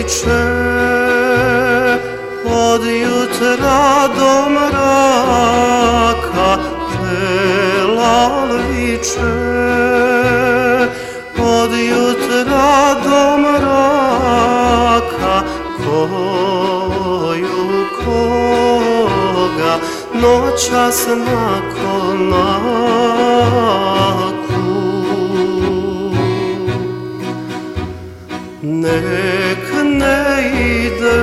viče, od jutra do mraka telal viče, od jutra do mraka koju koga noćas na konaku. Nek ne ide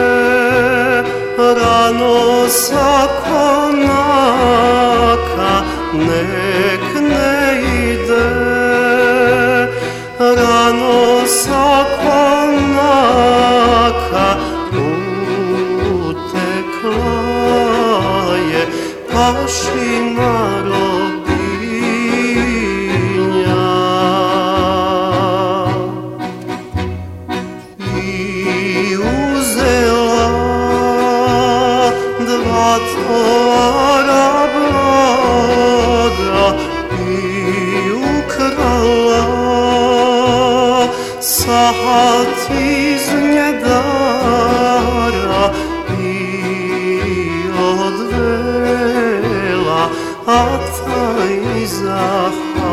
rano sa konaka, nek ne ide rano sa konaka, utekla je pašina robinja. I uzela dva tovara blaga i ukrala sahat iz njedara i odvela ata iza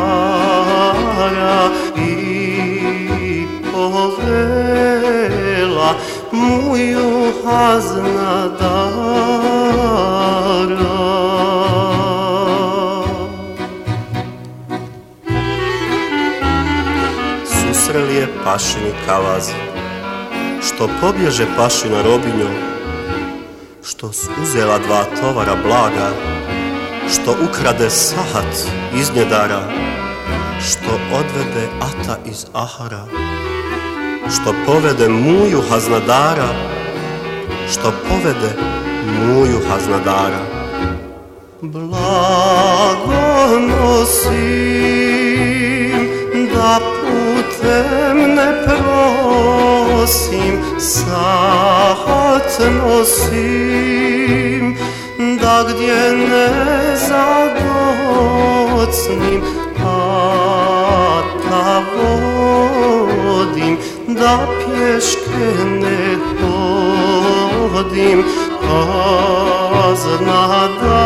hara i povela muju haznadara. Susreli je pašini kavaz, što pobježe pašina robinjo, što uzela dva tovara blaga, što ukrade sahat iz njedara, što odvede ata iz ahara, što povede muju haznadara, što povede muju haznadara. Blago nosim, da putem ne prosim, sahat nosim, da gdje ne zadocnim, ata vodim, da pješke ne hodim, haznadara.